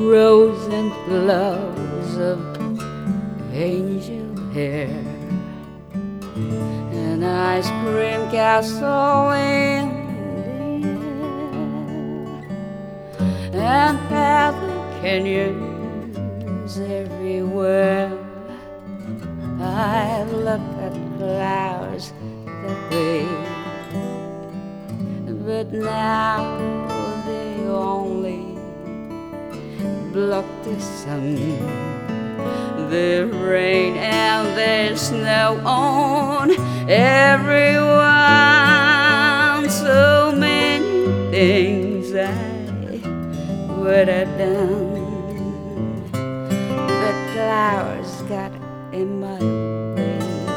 rose and flowers of angel hair, an ice cream castle in the air, and happy canyons everywhere. I look at clouds that way, but now they only block the sun, the rain and the snow on everyone. So many things I would have done, but clouds got in my way.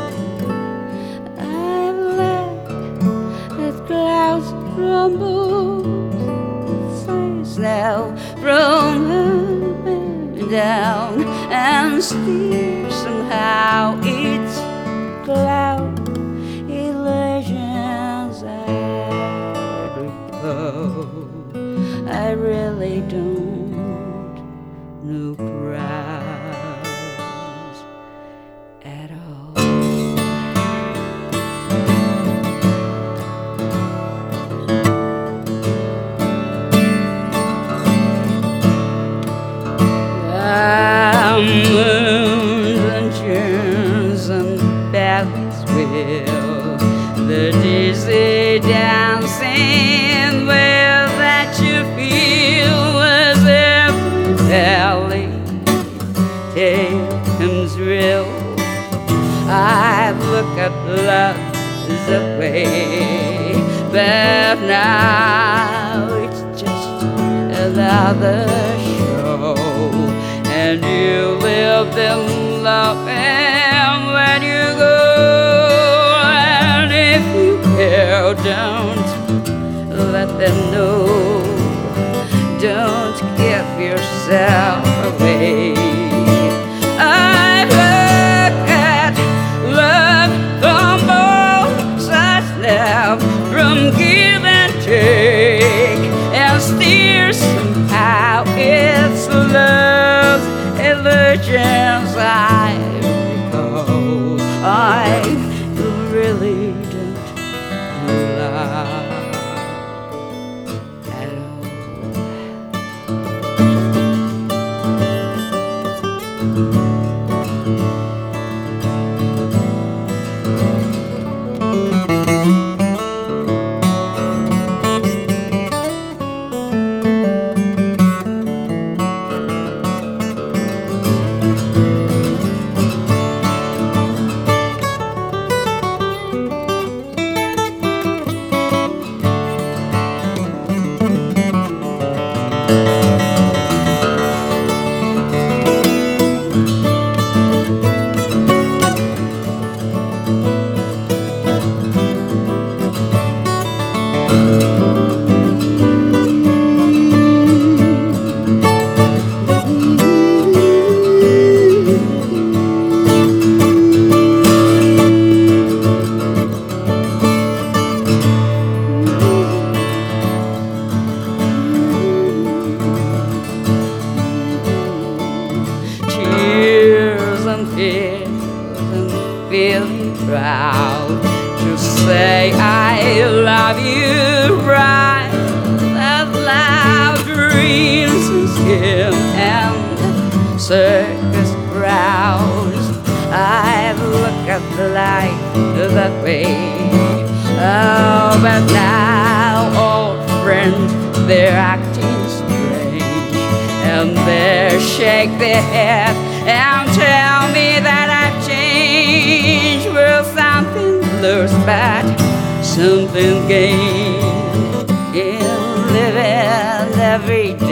I've let the clouds crumble, snow from up and down, and steer somehow each cloud illusions I recall. I really don't know crowds at all. Moons and tunes and bells will, the dizzy dancing will that you feel as every valley tale comes real. I've looked at love that way, but now it's just another show. And you live them loving when you go. And if you care, don't let them know. Don't give yourself away. I look at love from both sides now, from give and take, and steer somehow it's love illusions I recall. I really don't love at all. And feeling proud to say I love you right out loud. Dreams and skin and circus crowds, I've looked at the light that way. Oh, but now old friends, they're acting strange, and they shake their head and tell me that I've changed. Well, something lost, but something gained in living every